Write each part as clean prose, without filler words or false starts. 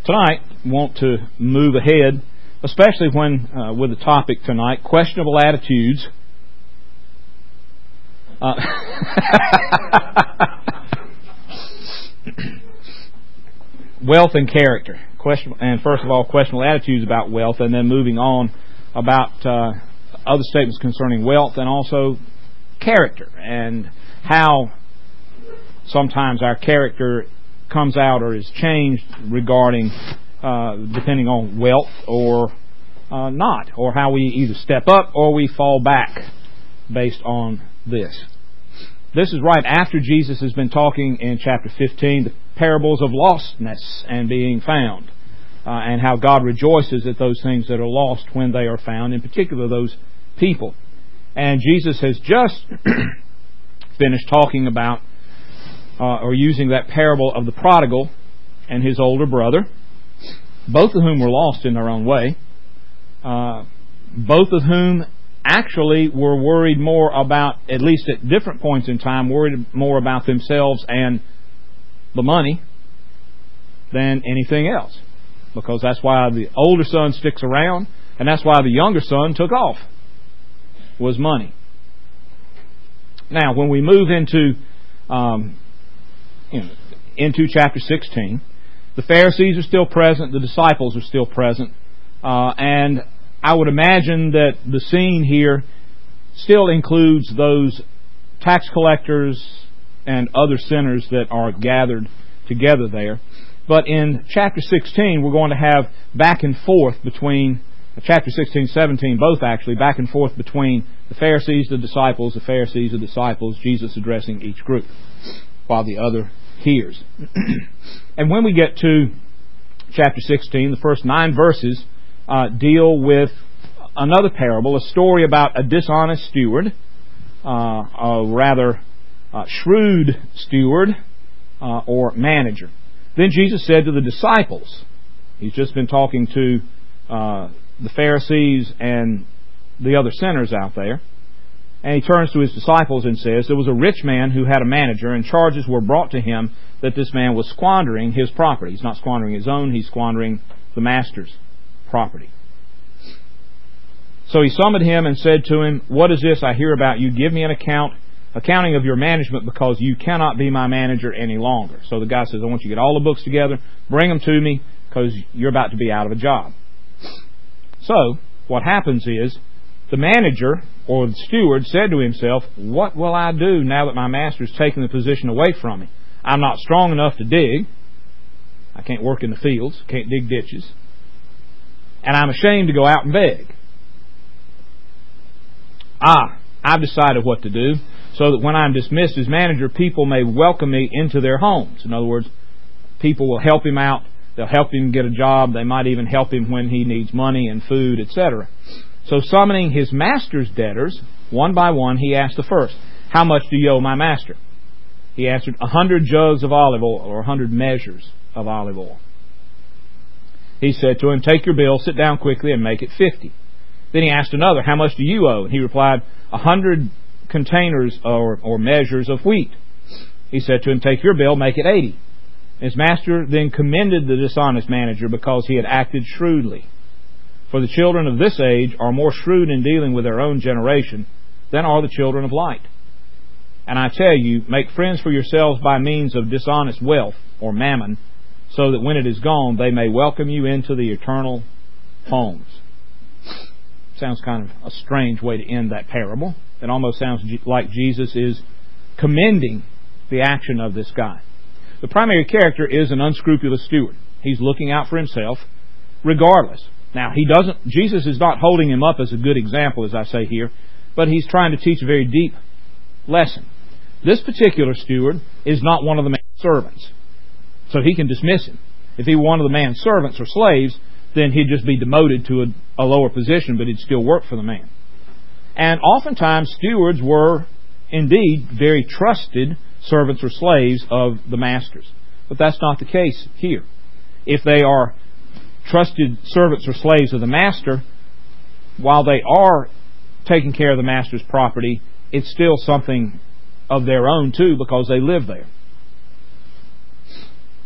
Tonight, I want to move ahead, especially when with the topic tonight, questionable attitudes. Wealth and character. And first of all, questionable attitudes about wealth, and then moving on about other statements concerning wealth and also character, and how sometimes our character comes out or is changed regarding depending on wealth or not, or how we either step up or we fall back based on this. This is right after Jesus has been talking in chapter 15, the parables of lostness and being found, and how God rejoices at those things that are lost when they are found, in particular those people. And Jesus has just finished talking about or using that parable of the prodigal and his older brother, both of whom were lost in their own way, both of whom actually were worried more about, at least at different points in time, worried more about themselves and the money than anything else. Because that's why the older son sticks around, and that's why the younger son took off, was money. Now, when we move into chapter 16, the Pharisees are still present, the disciples are still present, and I would imagine that the scene here still includes those tax collectors and other sinners that are gathered together there. But in chapter 16, we're going to have back and forth between, chapter 16, 17, both actually, back and forth between the Pharisees, the Pharisees, the disciples, Jesus addressing each group, while the other hears. And when we get to chapter 16, the first 9 verses deal with another parable, a story about a dishonest steward, a rather shrewd steward or manager. Then Jesus said to the disciples, he's just been talking to the Pharisees and the other sinners out there, and he turns to his disciples and says, there was a rich man who had a manager, and charges were brought to him that this man was squandering his property. He's not squandering his own, he's squandering the master's property. So he summoned him and said to him, what is this I hear about you? Give me an accounting of your management, because you cannot be my manager any longer. So the guy says, I want you to get all the books together, bring them to me, because you're about to be out of a job. So what happens is, the manager or the steward said to himself, what will I do now that my master's taken the position away from me? I'm not strong enough to dig. I can't work in the fields, can't dig ditches. And I'm ashamed to go out and beg. I've decided what to do, so that when I'm dismissed as manager, people may welcome me into their homes. In other words, people will help him out. They'll help him get a job. They might even help him when he needs money and food, etc. So summoning his master's debtors, one by one, he asked the first, how much do you owe my master? He answered, 100 jugs of olive oil, or 100 measures of olive oil. He said to him, take your bill, sit down quickly, and make it 50. Then he asked another, how much do you owe? And he replied, 100 containers or measures of wheat. He said to him, take your bill, make it 80. His master then commended the dishonest manager because he had acted shrewdly. For the children of this age are more shrewd in dealing with their own generation than are the children of light. And I tell you, make friends for yourselves by means of dishonest wealth, or mammon, so that when it is gone, they may welcome you into the eternal homes. Sounds kind of a strange way to end that parable. It almost sounds like Jesus is commending the action of this guy. The primary character is an unscrupulous steward. He's looking out for himself regardless. Now, Jesus is not holding him up as a good example, as I say here, but he's trying to teach a very deep lesson. This particular steward is not one of the man's servants, so he can dismiss him. If he were one of the man's servants or slaves, then he'd just be demoted to a lower position, but he'd still work for the man. And oftentimes, stewards were indeed very trusted servants or slaves of the masters. But that's not the case here. If they are trusted servants or slaves of the master, while they are taking care of the master's property, it's still something of their own too, because they live there.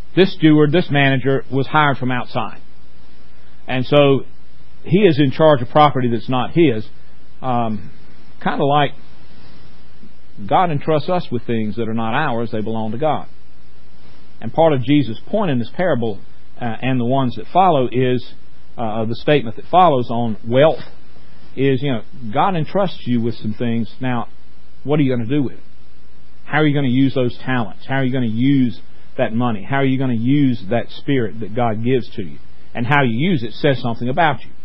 this steward, this manager, was hired from outside. And so he is in charge of property that's not his. Kind of like God entrusts us with things that are not ours, they belong to God. And part of Jesus' point in this parable and the ones that follow is, the statement that follows on wealth is, God entrusts you with some things. Now, what are you going to do with it? How are you going to use those talents? How are you going to use that money? How are you going to use that spirit that God gives to you? And how you use it says something about you.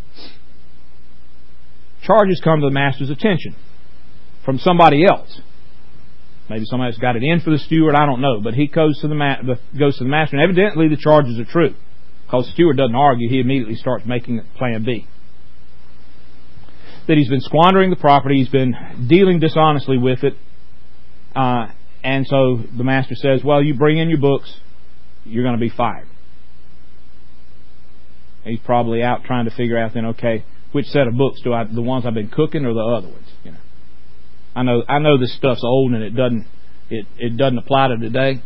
Charges come to the master's attention from somebody else. Maybe somebody's got it in for the steward, I don't know. But he goes to the master, and evidently the charges are true. Because the steward doesn't argue, he immediately starts making plan B. That he's been squandering the property, he's been dealing dishonestly with it. And so the master says, well, you bring in your books, you're going to be fired. He's probably out trying to figure out then, okay, which set of books do I, the ones I've been cooking or the other ones? I know this stuff's old and it doesn't apply to today.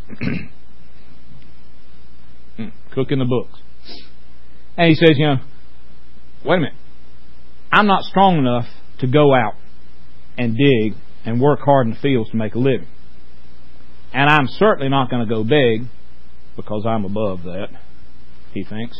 Cooking the books. And he says, wait a minute. I'm not strong enough to go out and dig and work hard in the fields to make a living. And I'm certainly not going to go beg because I'm above that, he thinks.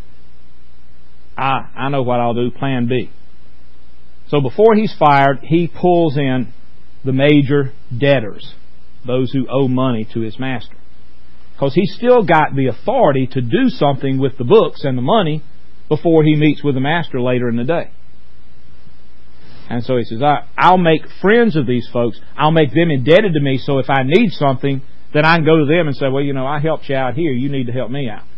I know what I'll do, plan B. So before he's fired, he pulls in the major debtors, those who owe money to his master. Because he's still got the authority to do something with the books and the money before he meets with the master later in the day. And so he says, I'll make friends of these folks. I'll make them indebted to me, so if I need something, then I can go to them and say, well, I helped you out here. You need to help me out.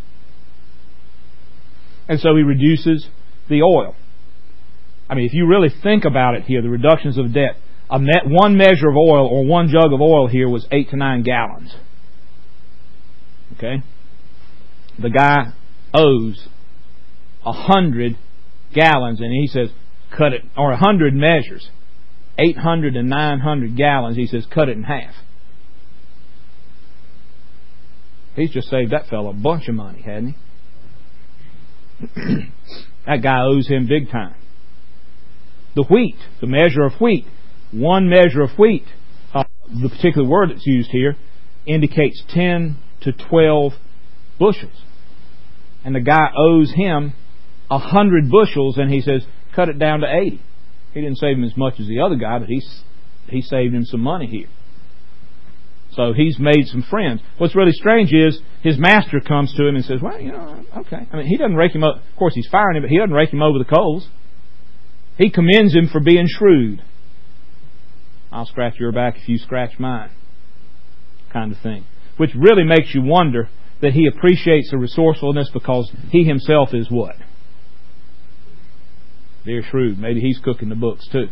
And so he reduces the oil. I mean, if you really think about it here, the reductions of debt, one measure of oil or one jug of oil here was 8 to 9 gallons. Okay? The guy owes 100 gallons, and he says, cut it, or 100 measures, 800 and 900 gallons, he says, cut it in half. He's just saved that fellow a bunch of money, hadn't he? That guy owes him big time. The wheat, the measure of wheat, one measure of wheat, the particular word that's used here, indicates 10 to 12 bushels. And the guy owes him 100 bushels, and he says, cut it down to 80. He didn't save him as much as the other guy, but he saved him some money here. So he's made some friends. What's really strange is his master comes to him and says, well, okay. I mean, he doesn't rake him up. Of course, he's firing him, but he doesn't rake him over the coals. He commends him for being shrewd. I'll scratch your back if you scratch mine, kind of thing. Which really makes you wonder that he appreciates the resourcefulness because he himself is what? They're shrewd. Maybe he's cooking the books too.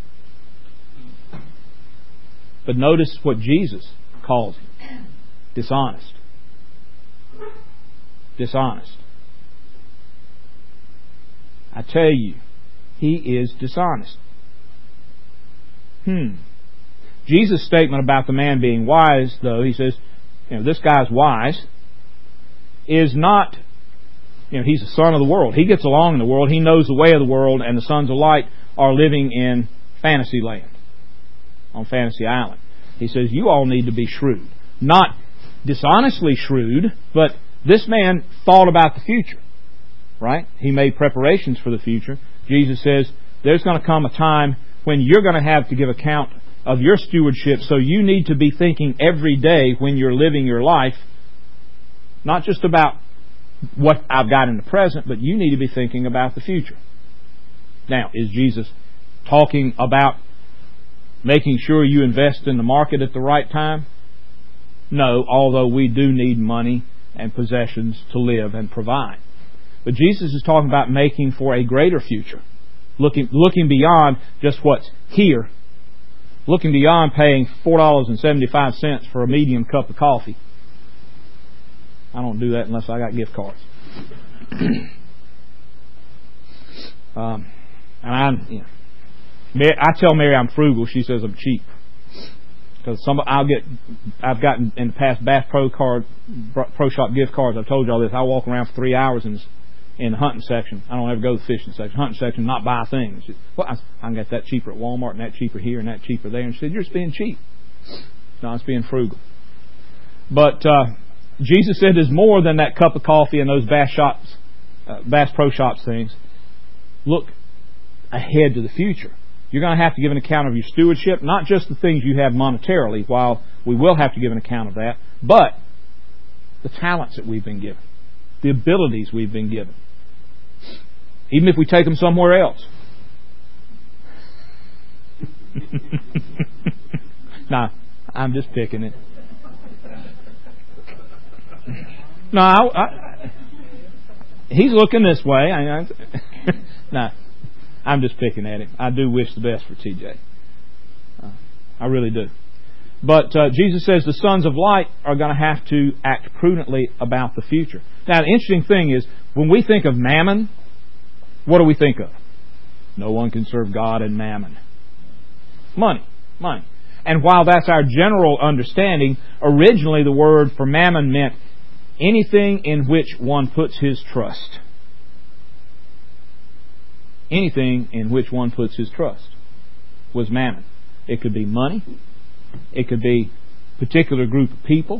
But notice what Jesus calls him. Dishonest. Dishonest. I tell you, he is dishonest. Jesus' statement about the man being wise, though, he says, this guy's wise, is not, he's the son of the world. He gets along in the world. He knows the way of the world, and the sons of light are living in fantasy land, on Fantasy Island. He says, you all need to be shrewd. Not dishonestly shrewd, but this man thought about the future, right? He made preparations for the future. Jesus says, there's going to come a time when you're going to have to give account of your stewardship, so you need to be thinking every day when you're living your life, not just about what I've got in the present, but you need to be thinking about the future. Now, is Jesus talking about making sure you invest in the market at the right time? No, although we do need money and possessions to live and provide. But Jesus is talking about making for a greater future. Looking beyond just what's here. Looking beyond paying $4.75 for a medium cup of coffee. I don't do that unless I got gift cards. And I tell Mary I'm frugal. She says I'm cheap. Because I've gotten in the past Bass Pro Shop gift cards. I've told you all this. I walk around for 3 hours in the hunting section. I don't ever go to the fishing section. Hunting section, not buy things. Well, I can get that cheaper at Walmart, and that cheaper here, and that cheaper there. And she said, "You're just being cheap." No, it's being frugal. But Jesus said there's more than that cup of coffee and those Bass Pro Shops things. Look ahead to the future. You're going to have to give an account of your stewardship, not just the things you have monetarily, while we will have to give an account of that, but the talents that we've been given, the abilities we've been given. Even if we take them somewhere else. Nah, I'm just picking it. No, he's looking this way. Nah, I'm just picking at him. I do wish the best for TJ. I really do. But Jesus says the sons of light are going to have to act prudently about the future. Now, the interesting thing is, when we think of mammon, what do we think of? No one can serve God and mammon. Money. And while that's our general understanding, originally the word for mammon meant anything in which one puts his trust. Anything in which one puts his trust was mammon. It could be money. It could be a particular group of people.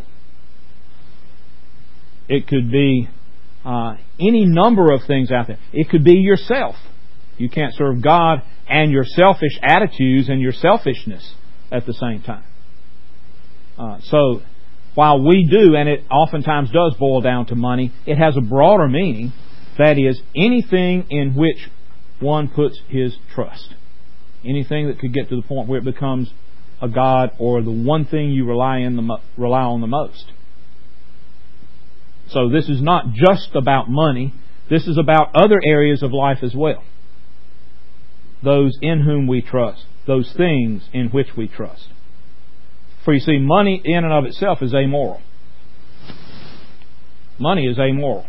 It could be any number of things out there. It could be yourself. You can't serve God and your selfish attitudes and your selfishness at the same time. So while we do, and it oftentimes does boil down to money, it has a broader meaning. That is, anything in which one puts his trust. Anything that could get to the point where it becomes a god or the one thing you rely on the most. So this is not just about money. This is about other areas of life as well. Those in whom we trust. Those things in which we trust. For you see, money in and of itself is amoral. Money is amoral.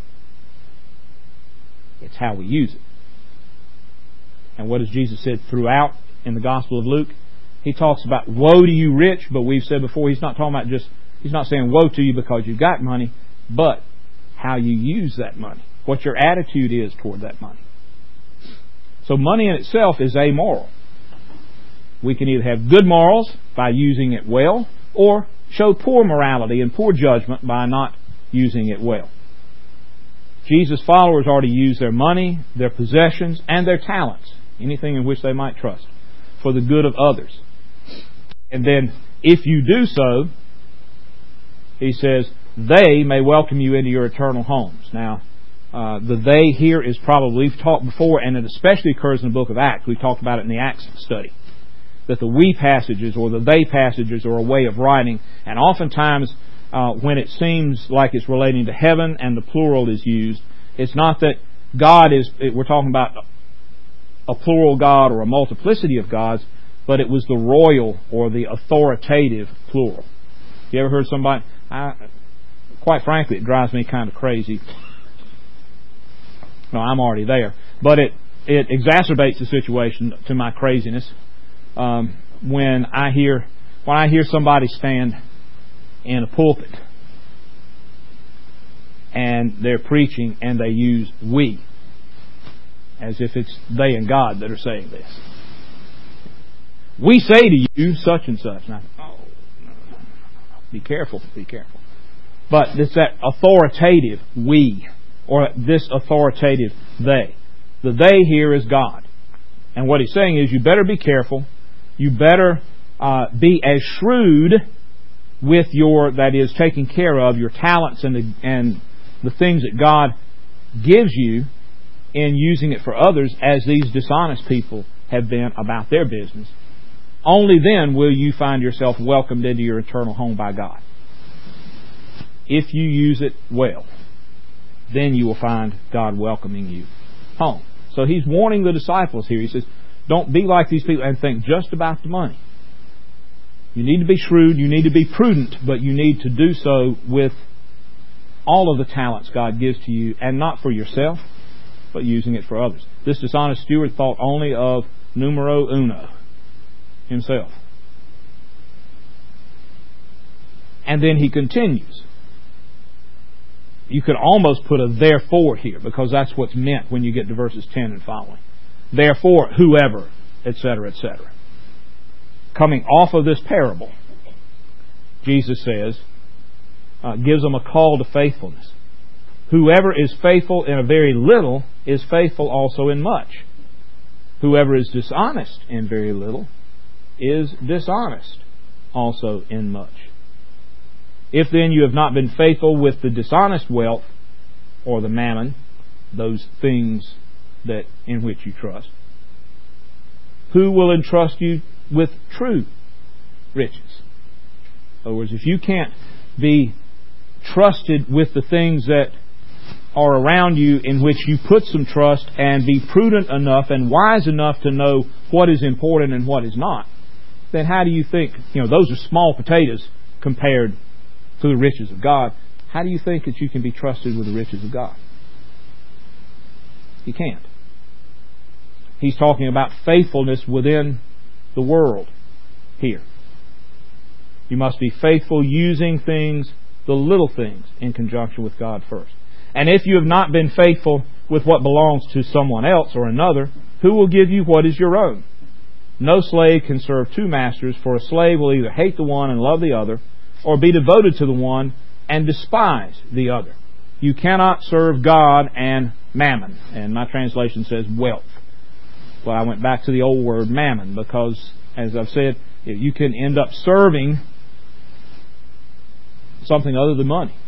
It's how we use it. And what has Jesus said throughout in the Gospel of Luke? He talks about woe to you rich, but we've said before, he's not talking about he's not saying woe to you because you've got money, but how you use that money. What your attitude is toward that money. So money in itself is amoral. We can either have good morals by using it well, or show poor morality and poor judgment by not using it well. Jesus' followers are to use their money, their possessions, and their talents, anything in which they might trust, for the good of others. And then, if you do so, he says, they may welcome you into your eternal homes. Now, the they here is probably, we've talked before, and it especially occurs in the book of Acts. We've talked about it in the Acts study. That the we passages or the they passages are a way of writing, and oftentimes when it seems like it's relating to heaven and the plural is used, it's not that God is, we're talking about a plural God or a multiplicity of gods, but it was the royal or the authoritative plural. You ever heard somebody, quite frankly, it drives me kind of crazy. No, I'm already there. But it exacerbates the situation to my craziness when I hear somebody stand in a pulpit and they're preaching and they use we as if it's they and God that are saying this. We say to you such and such. And I think, oh, no. Be careful. But it's that authoritative we, or this authoritative they. The they here is God. And what he's saying is you better be careful. You better be as shrewd with that is taking care of your talents and the things that God gives you in using it for others as these dishonest people have been about their business. Only then will you find yourself welcomed into your eternal home by God. If you use it well, then you will find God welcoming you home. So he's warning the disciples here. He says, don't be like these people and think just about the money. You need to be shrewd, you need to be prudent, but you need to do so with all of the talents God gives to you, and not for yourself, but using it for others. This dishonest steward thought only of numero uno, himself. And then he continues. You could almost put a therefore here, because that's what's meant when you get to verses 10 and following. Therefore, whoever, etc., etc. Coming off of this parable, Jesus says, gives them a call to faithfulness. Whoever is faithful in a very little is faithful also in much. Whoever is dishonest in very little is dishonest also in much. If then you have not been faithful with the dishonest wealth, or the mammon, those things that in which you trust, who will entrust you with true riches? In other words, if you can't be trusted with the things that are around you in which you put some trust, and be prudent enough and wise enough to know what is important and what is not, then how do you think, those are small potatoes compared to the riches of God. How do you think that you can be trusted with the riches of God? You can't. He's talking about faithfulness within the world here. You must be faithful using things, the little things, in conjunction with God first. And if you have not been faithful with what belongs to someone else or another, who will give you what is your own? No slave can serve two masters, for a slave will either hate the one and love the other, or be devoted to the one and despise the other. You cannot serve God and mammon. And my translation says wealth. Well, I went back to the old word mammon, because, as I've said, you can end up serving something other than money.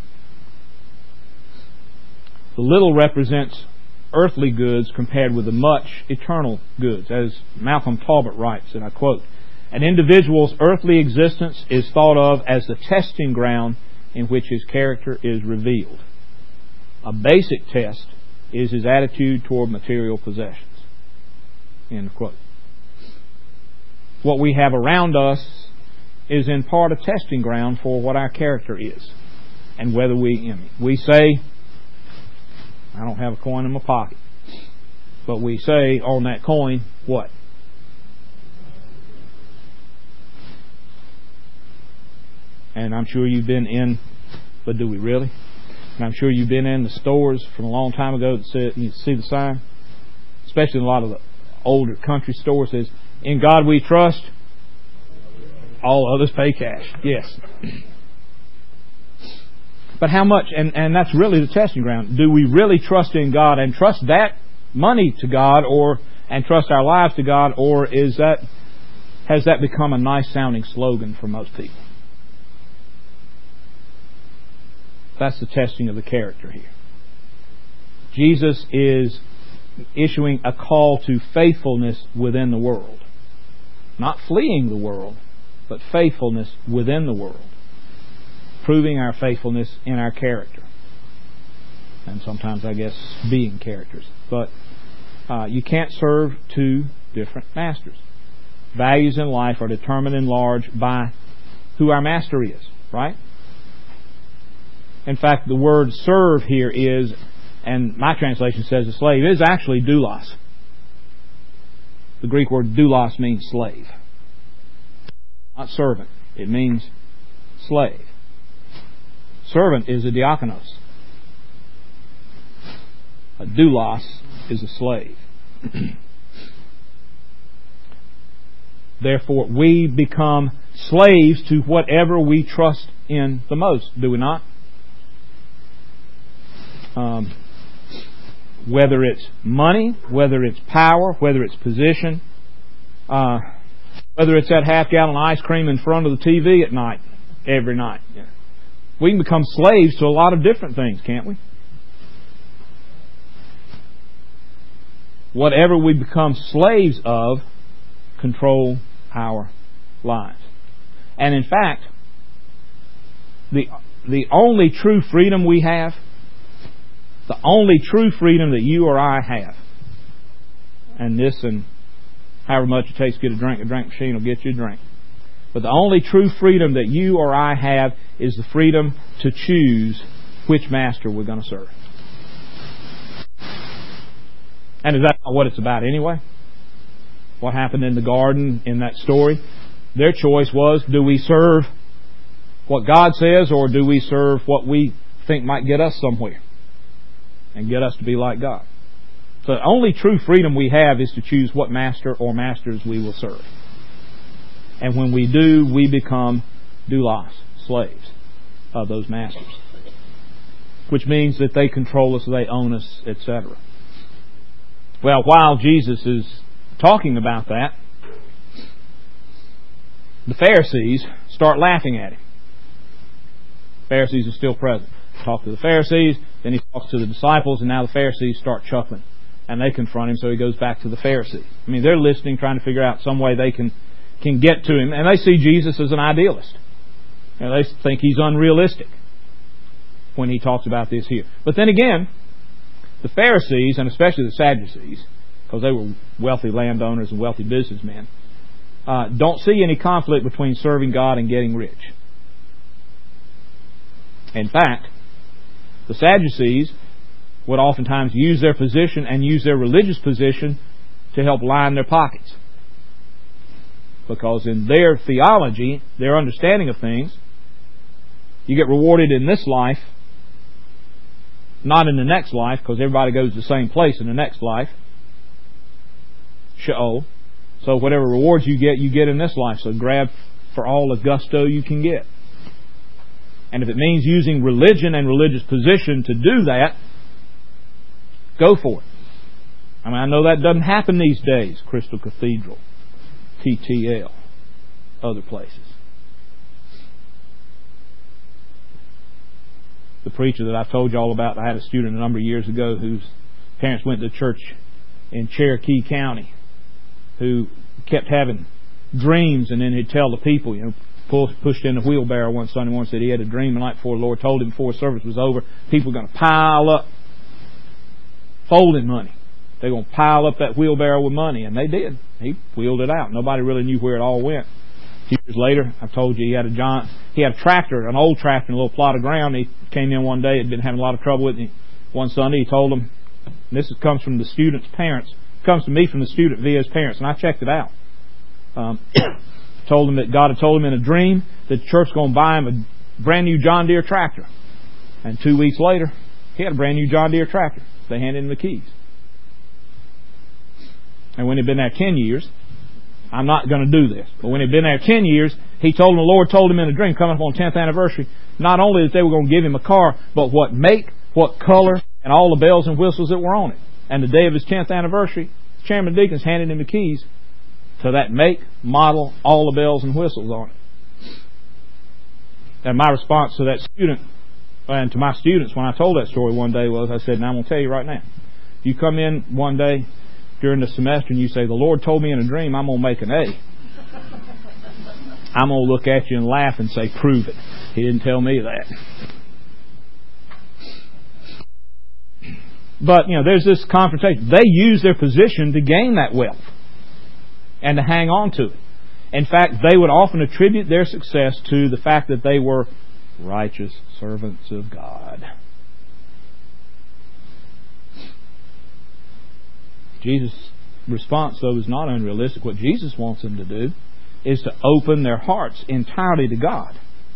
The little represents earthly goods compared with the much eternal goods. As Malcolm Talbot writes, and I quote, "An individual's earthly existence is thought of as the testing ground in which his character is revealed. A basic test is his attitude toward material possessions." End of quote. What we have around us is in part a testing ground for what our character is, and whether we say, "I don't have a coin in my pocket," but we say on that coin, what? And I'm sure you've been in, but do we really? And I'm sure you've been in the stores from a long time ago that said, you see the sign, especially in a lot of the older country stores, says, "In God we trust, all others pay cash." Yes. But how much, and that's really the testing ground. Do we really trust in God and trust that money to God, and trust our lives to God, or has that become a nice sounding slogan for most people? That's the testing of the character here. Jesus is issuing a call to faithfulness within the world. Not fleeing the world, but faithfulness within the world. Proving our faithfulness in our character. And sometimes, I guess, being characters. But you can't serve two different masters. Values in life are determined in large by who our master is, right? In fact, the word serve here is, and my translation says a slave, is actually doulos. The Greek word doulos means slave. Not servant. It means slave. Servant is a diakonos. A doulos is a slave. Therefore, we become slaves to whatever we trust in the most, do we not? Whether it's money, whether it's power, whether it's position, whether it's that half-gallon ice cream in front of the TV at night, every night. Yeah. We can become slaves to a lot of different things, can't we? Whatever we become slaves of control our lives. And in fact, the only true freedom we have, the only true freedom that you or I have, and this and however much it takes to get a drink machine will get you a drink. But the only true freedom that you or I have is the freedom to choose which master we're going to serve. And is that not what it's about anyway? What happened in the garden in that story? Their choice was, do we serve what God says, or do we serve what we think might get us somewhere and get us to be like God? So the only true freedom we have is to choose what master or masters we will serve. And when we do, we become doulos, slaves of those masters. Which means that they control us, they own us, etc. Well, while Jesus is talking about that, the Pharisees start laughing at him. Pharisees are still present. Talk to the Pharisees, then he talks to the disciples, and now the Pharisees start chuckling. And they confront him, so he goes back to the Pharisees. I mean, they're listening, trying to figure out some way they can get to him. And they see Jesus as an idealist. And they think he's unrealistic when he talks about this here. But then again, the Pharisees, and especially the Sadducees, because they were wealthy landowners and wealthy businessmen, don't see any conflict between serving God and getting rich. In fact, the Sadducees would oftentimes use their position and use their religious position to help line their pockets. Because in their theology, their understanding of things, you get rewarded in this life, not in the next life, because everybody goes to the same place in the next life, Sheol. So whatever rewards you get in this life. So grab for all the gusto you can get. And if it means using religion and religious position to do that, go for it. I mean, I know that doesn't happen these days. Crystal Cathedral, TTL, other places. The preacher that I told you all about, I had a student a number of years ago whose parents went to church in Cherokee County, who kept having dreams, and then he'd tell the people, pushed in a wheelbarrow one Sunday morning, said he had a dream the night before the Lord told him before service was over, people were going to pile up folding money. They're going to pile up that wheelbarrow with money, and they did. He wheeled it out. Nobody really knew where it all went. A few years later, I told you he had a tractor, an old tractor, and a little plot of ground. He came in one day, had been having a lot of trouble with it. One Sunday, he told them, and this comes from the student's parents, comes to me from the student via his parents, and I checked it out. Told him that God had told him in a dream that the church was going to buy him a brand new John Deere tractor. And 2 weeks later, he had a brand new John Deere tractor. They handed him the keys. And when he'd been there 10 years, I'm not going to do this, but when he'd been there 10 years, he told him, the Lord told him in a dream, coming up on 10th anniversary, not only that they were going to give him a car, but what make, what color, and all the bells and whistles that were on it. And the day of his 10th anniversary, Chairman Deacons handed him the keys to that make, model, all the bells and whistles on it. And my response to that student, and to my students when I told that story one day was, I said, now I'm going to tell you right now, if you come in one day during the semester and you say, the Lord told me in a dream I'm going to make an A, I'm going to look at you and laugh and say, prove it. He didn't tell me that. But, there's this confrontation. They use their position to gain that wealth and to hang on to it. In fact, they would often attribute their success to the fact that they were righteous servants of God. Jesus' response, though, is not unrealistic. What Jesus wants them to do is to open their hearts entirely to God.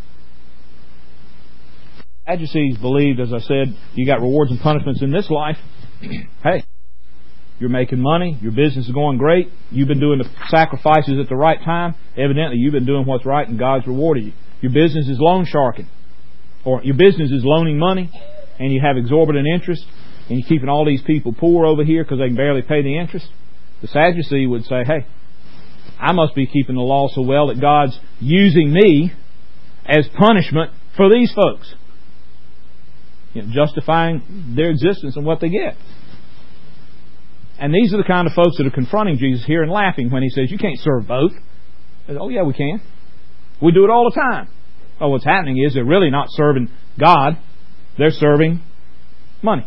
Sadducees believed, as I said, you got rewards and punishments in this life. Hey, you're making money, your business is going great, you've been doing the sacrifices at the right time, evidently you've been doing what's right and God's rewarded you. Your business is loan sharking, or your business is loaning money and you have exorbitant interest and you're keeping all these people poor over here because they can barely pay the interest. The Sadducee would say, hey, I must be keeping the law so well that God's using me as punishment for these folks. Justifying their existence and what they get. And these are the kind of folks that are confronting Jesus here and laughing when he says, you can't serve both. They say, oh yeah, we can. We do it all the time. Oh, what's happening is they're really not serving God. They're serving money.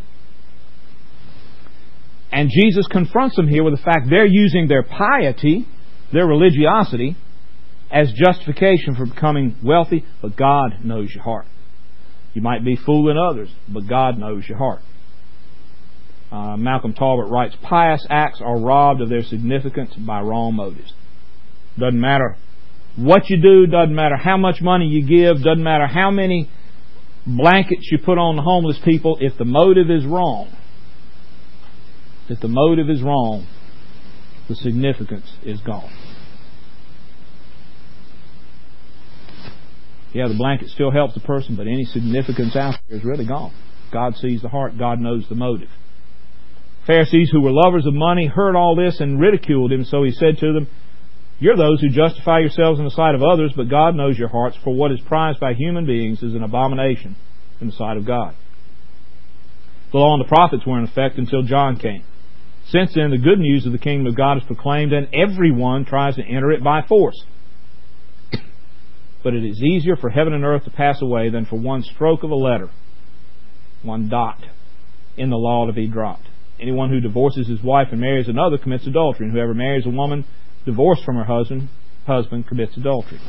And Jesus confronts them here with the fact they're using their piety, their religiosity, as justification for becoming wealthy, but God knows your heart. You might be fooling others, but God knows your heart. Malcolm Talbot writes, pious acts are robbed of their significance by wrong motives. Doesn't matter what you do, doesn't matter how much money you give, doesn't matter how many blankets you put on the homeless people, if the motive is wrong, the significance is gone. Yeah, the blanket still helps the person, but any significance out there is really gone. God sees the heart. God knows the motive. Pharisees, who were lovers of money, heard all this and ridiculed him, so he said to them, "You're those who justify yourselves in the sight of others, but God knows your hearts, for what is prized by human beings is an abomination in the sight of God." The law and the prophets were in effect until John came. Since then, the good news of the kingdom of God is proclaimed, and everyone tries to enter it by force. But it is easier for heaven and earth to pass away than for one stroke of a letter, one dot in the law to be dropped. Anyone who divorces his wife and marries another commits adultery, and whoever marries a woman divorced from her husband commits adultery.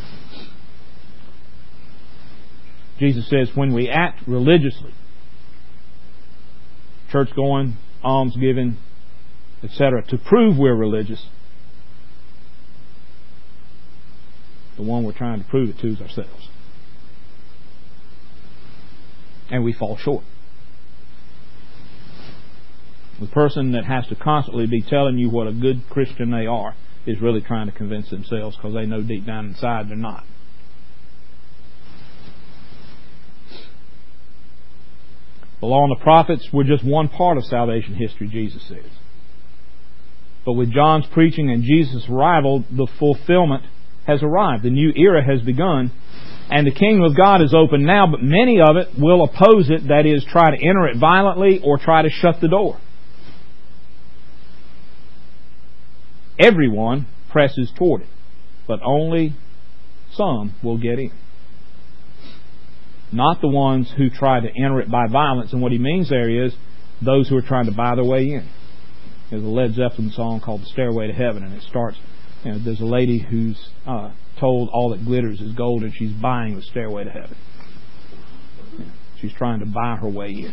Jesus says when we act religiously, church going, alms giving, etc., to prove we're religious, the one we're trying to prove it to is ourselves. And we fall short. The person that has to constantly be telling you what a good Christian they are is really trying to convince themselves, because they know deep down inside they're not. The law and the prophets were just one part of salvation history, Jesus says. But with John's preaching and Jesus' arrival, the fulfillment has arrived. The new era has begun, and the kingdom of God is open now, but many of it will oppose it, that is, try to enter it violently or try to shut the door. Everyone presses toward it, but only some will get in. Not the ones who try to enter it by violence, and what he means there is those who are trying to buy their way in. There's a Led Zeppelin song called The Stairway to Heaven, and it starts, there's a lady who's told all that glitters is gold, and she's buying the stairway to heaven. She's trying to buy her way in.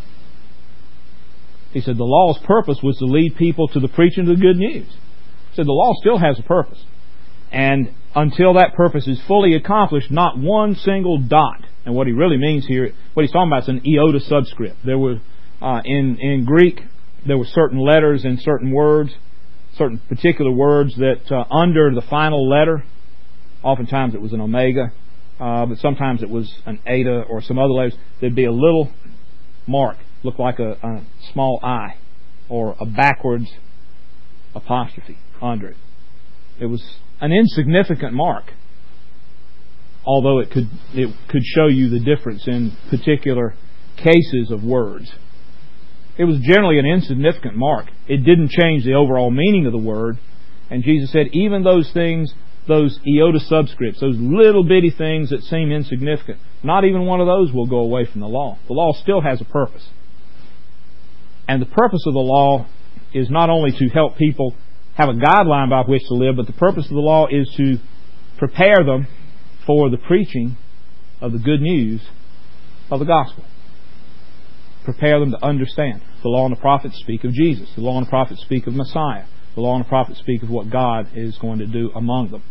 He said the law's purpose was to lead people to the preaching of the good news. He said the law still has a purpose. And until that purpose is fully accomplished, not one single dot. And what he really means here, what he's talking about is an iota subscript. There were, in Greek, there were certain letters and certain words, certain particular words that under the final letter, oftentimes it was an omega, but sometimes it was an eta or some other letters, there'd be a little mark, looked like a small I, or a backwards apostrophe under it. It was an insignificant mark, although it could show you the difference in particular cases of words. It was generally an insignificant mark. It didn't change the overall meaning of the word. And Jesus said, even those things, those iota subscripts, those little bitty things that seem insignificant, not even one of those will go away from the law. The law still has a purpose. And the purpose of the law is not only to help people have a guideline by which to live, but the purpose of the law is to prepare them for the preaching of the good news of the gospel. Prepare them to understand. The law and the prophets speak of Jesus. The law and the prophets speak of Messiah. The law and the prophets speak of what God is going to do among them.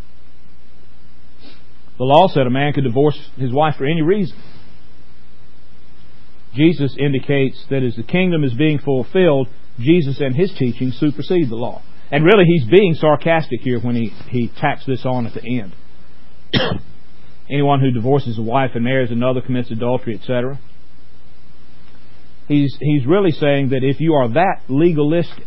The law said a man could divorce his wife for any reason. Jesus indicates that as the kingdom is being fulfilled, Jesus and His teaching supersede the law. And really He's being sarcastic here when he tacks this on at the end. Anyone who divorces a wife and marries another commits adultery, etc. He's really saying that if you are that legalistic,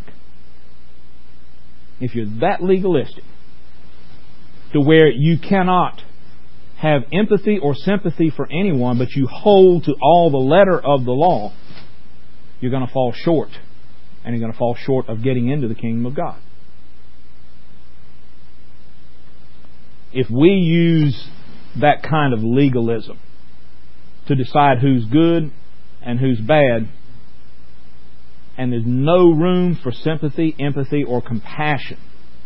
to where you cannot have empathy or sympathy for anyone, but you hold to all the letter of the law, you're going to fall short. And you're going to fall short of getting into the kingdom of God. If we use that kind of legalism to decide who's good and who's bad, and there's no room for sympathy, empathy, or compassion,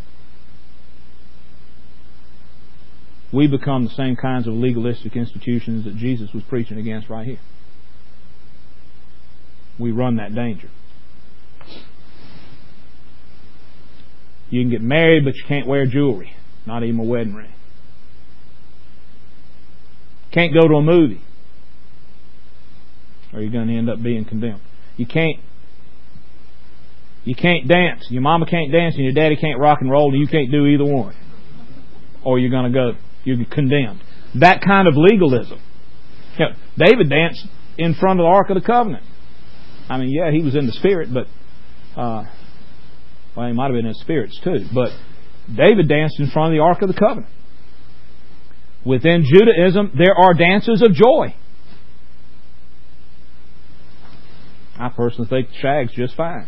we become the same kinds of legalistic institutions that Jesus was preaching against right here. We run that danger. You can get married, but you can't wear jewelry, not even a wedding ring. Can't go to a movie, or you're going to end up being condemned. You can't dance. Your mama can't dance and your daddy can't rock and roll, and you can't do either one. Or you're going to go, you're condemned. That kind of legalism. You know, David danced in front of the Ark of the Covenant. I mean, yeah, he was in the Spirit, but, well, he might have been in spirits too, but David danced in front of the Ark of the Covenant. Within Judaism, there are dances of joy. I personally think shag's just fine.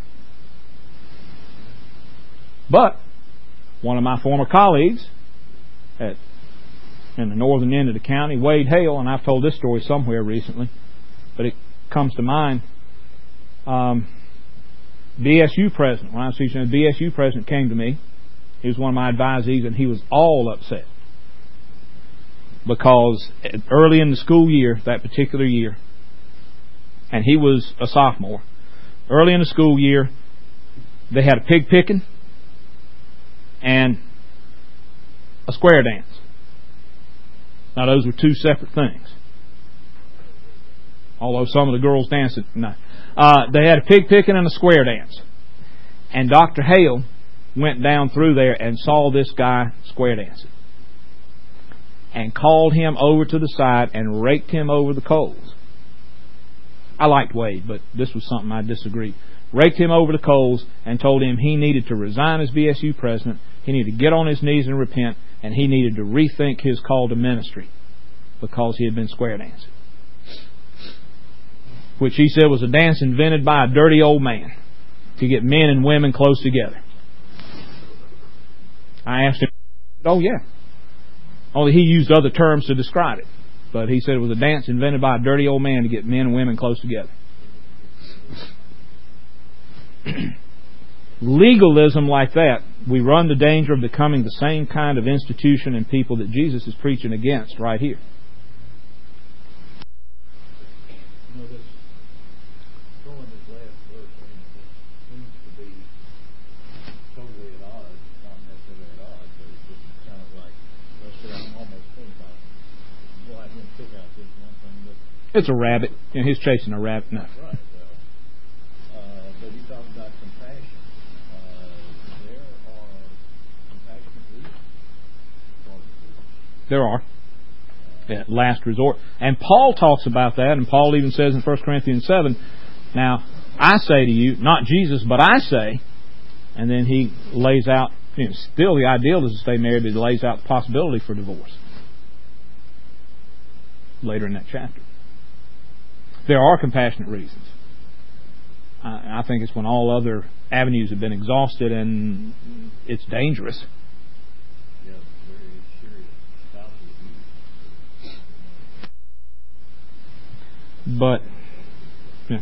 But one of my former colleagues in the northern end of the county, Wade Hale, and I've told this story somewhere recently, but it comes to mind. BSU president, when I was teaching, the BSU president came to me. He was one of my advisees, and he was all upset because early in the school year, that particular year, and he was a sophomore, early in the school year, they had a pig picking and a square dance. Now, those were two separate things. Although some of the girls danced, no. They had a pig picking and a square dance. And Dr. Hale went down through there and saw this guy square dancing. And called him over to the side and raked him over the coals. I liked Wade, but this was something I disagreed. Raked him over the coals and told him he needed to resign as BSU president, he needed to get on his knees and repent, and he needed to rethink his call to ministry because he had been square dancing. Which he said was a dance invented by a dirty old man to get men and women close together. I asked him, oh yeah. Only he used other terms to describe it. But he said it was a dance invented by a dirty old man to get men and women close together. Legalism like that, we run the danger of becoming the same kind of institution and people that Jesus is preaching against right here. It's a rabbit. You know, he's chasing a rabbit. No. Right. But you talk about compassion. There are compassionate reasons. There are. At last resort. And Paul talks about that, and Paul even says in 1 Corinthians 7, now, I say to you, not Jesus, but I say, and then he lays out, you know, still the ideal is to stay married, but he lays out the possibility for divorce. Later in that chapter. There are compassionate reasons. I think it's when all other avenues have been exhausted and it's dangerous. Yeah, very serious spousal abuse. But, yeah.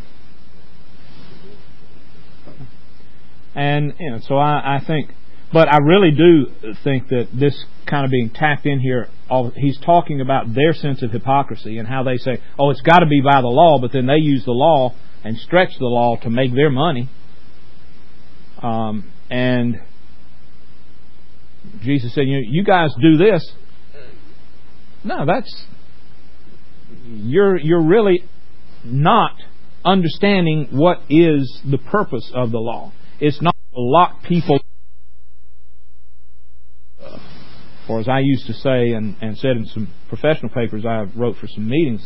And, you know, so I think, but I really do think that this kind of being tacked in here, he's talking about their sense of hypocrisy and how they say, oh, it's got to be by the law, but then they use the law and stretch the law to make their money. And Jesus said, you guys do this. No, you're really not understanding what is the purpose of the law. It's not to lock people. Or as I used to say and said in some professional papers I wrote for some meetings,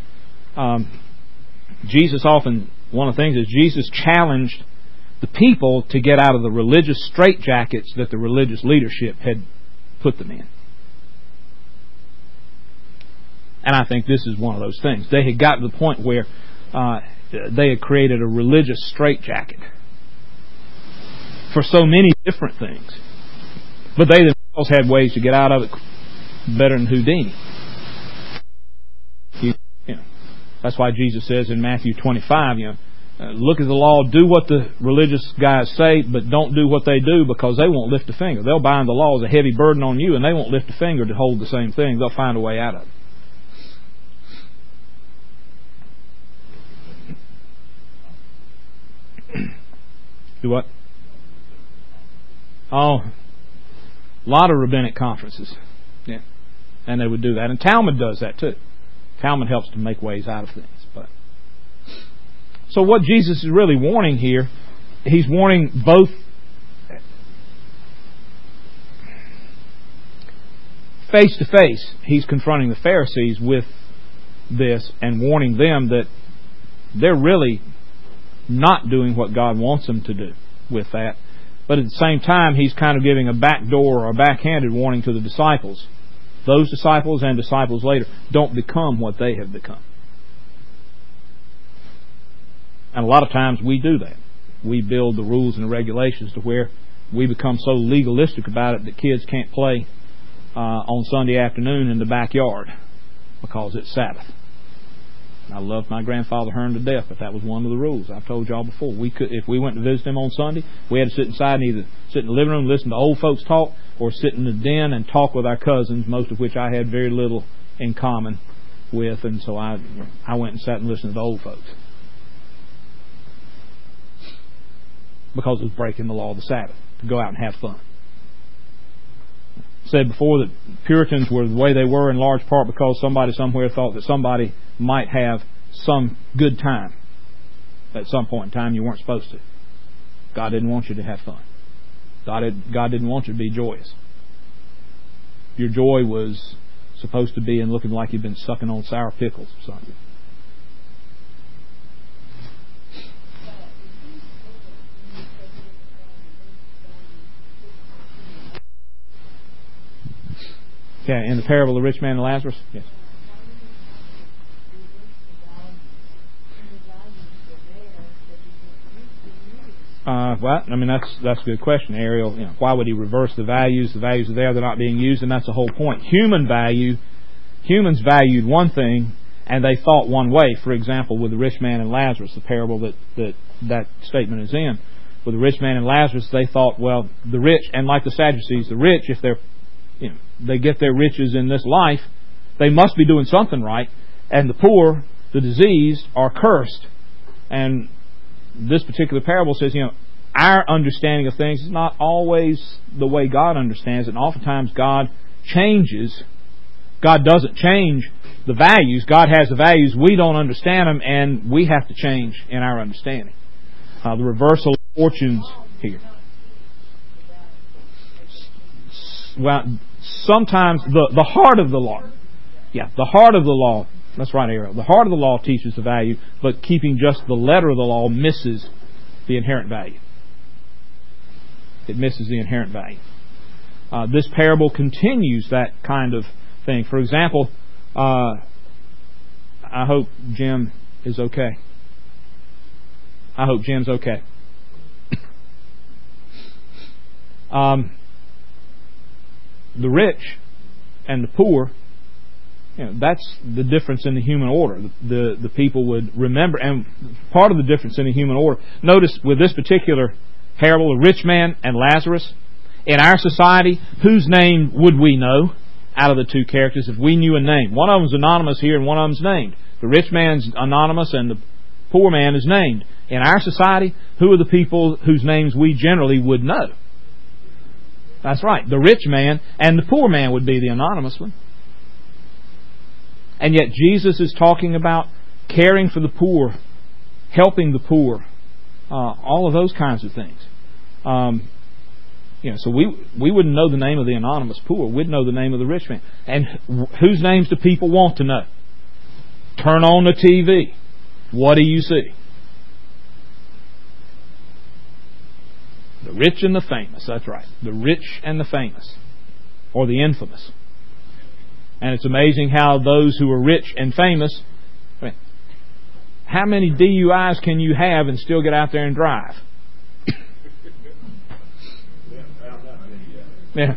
Jesus often, one of the things is Jesus challenged the people to get out of the religious straitjackets that the religious leadership had put them in. And I think this is one of those things. They had gotten to the point where they had created a religious straitjacket for so many different things. But they themselves had ways to get out of it better than Houdini. That's why Jesus says in Matthew 25, look at the law, do what the religious guys say, but don't do what they do because they won't lift a finger. They'll bind the law as a heavy burden on you and they won't lift a finger to hold the same thing. They'll find a way out of it. Do what? Oh, a lot of rabbinic conferences. Yeah. And they would do that. And Talmud does that too. Talmud helps to make ways out of things. So what Jesus is really warning here, He's warning both face to face. He's confronting the Pharisees with this and warning them that they're really not doing what God wants them to do with that. But at the same time, He's kind of giving a backdoor or a backhanded warning to the disciples. Those disciples and disciples later don't become what they have become. And a lot of times we do that. We build the rules and the regulations to where we become so legalistic about it that kids can't play on Sunday afternoon in the backyard because it's Sabbath. I loved my grandfather Hearn to death, but that was one of the rules. I've told y'all before. If we went to visit him on Sunday, we had to sit inside and either sit in the living room and listen to old folks talk, or sit in the den and talk with our cousins, most of which I had very little in common with, and so I went and sat and listened to the old folks. Because it was breaking the law of the Sabbath, to go out and have fun. I said before that Puritans were the way they were in large part because somebody somewhere thought that somebody might have some good time at some point in time you weren't supposed to. God didn't want you to have fun. God didn't want you to be joyous. Your joy was supposed to be in looking like you've been sucking on sour pickles or something. Okay, in the parable of the rich man and Lazarus? Yes. Well, I mean, that's a good question, Ariel. You know, why would he reverse the values? The values are there, they're not being used, and that's the whole point. Humans valued one thing, and they thought one way. For example, with the rich man and Lazarus, the parable that statement is in. With the rich man and Lazarus, they thought, well, the rich, and like the Sadducees, the rich, if they get their riches in this life, they must be doing something right, and the poor, the diseased, are cursed. And this particular parable says, our understanding of things is not always the way God understands it, and oftentimes God changes. God doesn't change the values. God has the values. We don't understand them, and we have to change in our understanding. The reversal of fortunes here. Well, sometimes the heart of the law. Yeah, the heart of the law. That's right, Ariel. The heart of the law teaches the value, but keeping just the letter of the law misses the inherent value. It misses the inherent value. This parable continues that kind of thing. For example, I hope Jim is okay. I hope Jim's okay. The rich and the poor, that's the difference in the human order. The people would remember, and part of the difference in the human order. Notice with this particular parable, the rich man and Lazarus, in our society, whose name would we know out of the two characters if we knew a name? One of them's anonymous here and one of them's named. The rich man's anonymous and the poor man is named. In our society, who are the people whose names we generally would know? That's right. The rich man and the poor man would be the anonymous one. And yet Jesus is talking about caring for the poor, helping the poor, all of those kinds of things. So we wouldn't know the name of the anonymous poor. We'd know the name of the rich man. And whose names do people want to know? Turn on the TV. What do you see? The rich and the famous. That's right. The rich and the famous. Or the infamous. And it's amazing how those who are rich and famous, how many DUIs can you have and still get out there and drive? Yeah.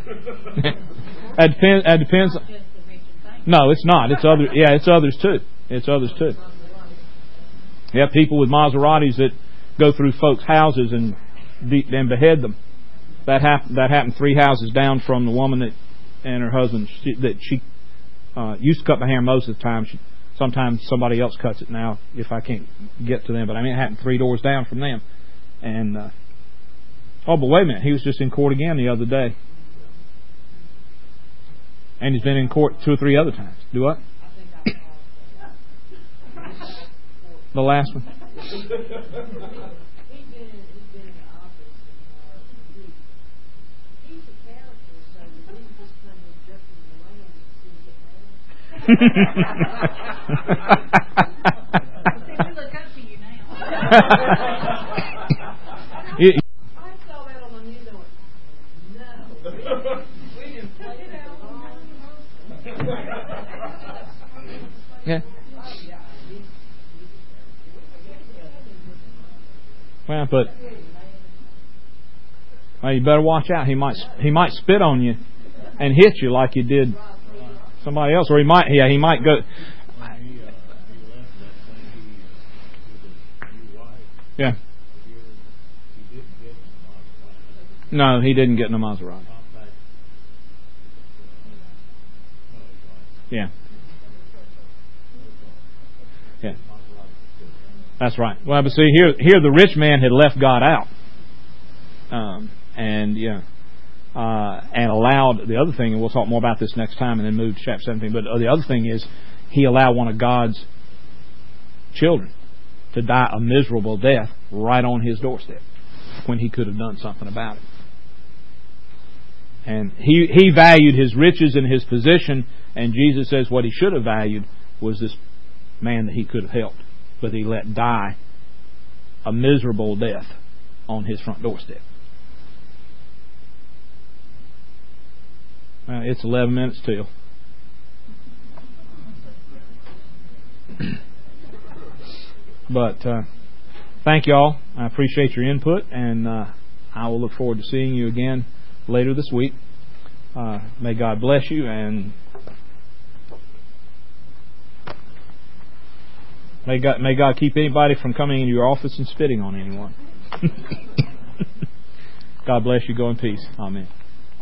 It depends. No, it's not. It's other. Yeah, it's others too. It's others too. Yeah, people with Maseratis that go through folks' houses and behead them. That happened 3 houses down from the woman and her husband. She used to cut my hair most of the time. Sometimes somebody else cuts it now if I can't get to them. But I mean, it happened 3 doors down from them. And but wait a minute, he was just in court again the other day. And he's been in court 2 or 3 other times. Do what? The last one. Yeah. Well, but you better watch out. He might spit on you and hit you like he did somebody else, or he might go. Yeah. No, he didn't get in a Maserati. Yeah. Yeah. That's right. Well, but see, here the rich man had left God out, and allowed the other thing, and we'll talk more about this next time, and then move to chapter 17. But the other thing is, he allowed one of God's children to die a miserable death right on his doorstep when he could have done something about it. And he valued his riches and his position, and Jesus says what he should have valued was this man that he could have helped, but he let die a miserable death on his front doorstep. It's 11 minutes till. But thank you all. I appreciate your input, and I will look forward to seeing you again later this week. May God bless you, and may God keep anybody from coming into your office and spitting on anyone. God bless you. Go in peace. Amen.